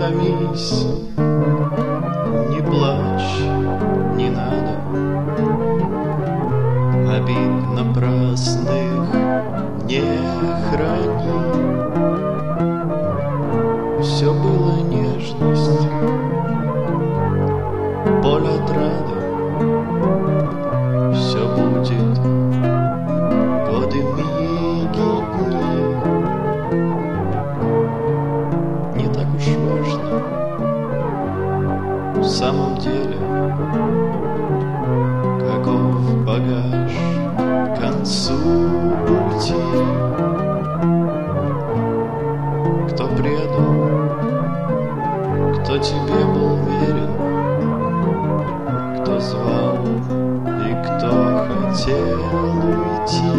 томись, не плачь, не надо обид напрасных, не храни. Все было нежность, боль отрада, все будет годы, миги, дни. Не так уж важно в самом деле, каков багаж к концу пути. Кто предал, кто тебе был верен, кто звал и кто хотел уйти.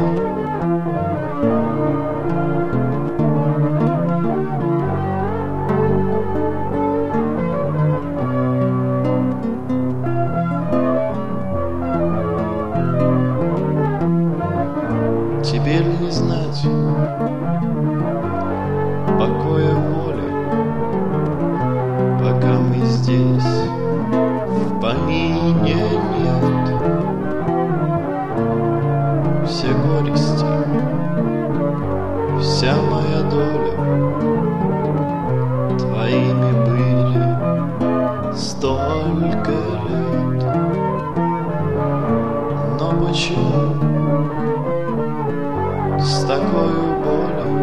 Теперь не знать покоя воли, пока мы здесь в помине нет. Все горести, вся моя доля твоими были столько лет. Но почему с такой болью,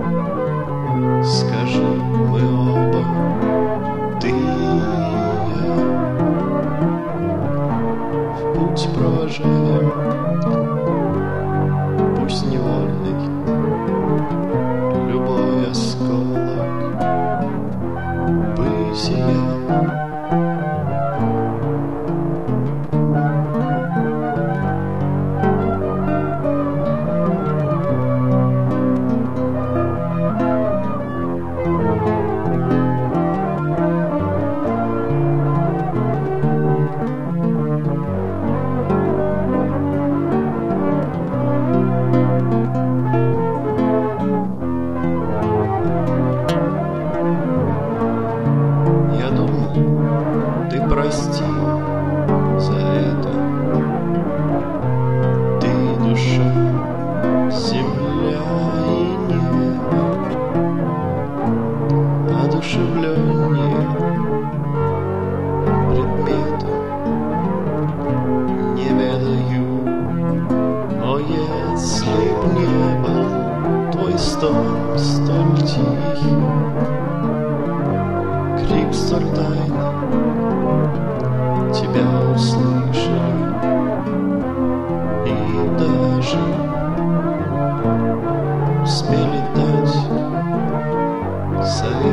скажи, мы оба, ты и я, в путь провожаем, пусть невольный, любой осколок бытия. Ты прости за это, ты душа, земля и небо, одушевленнее предметом не ведаю. О, если б не был твой стон столь тихий, крик столь тайный, тебя услышали и даже успели дать совет.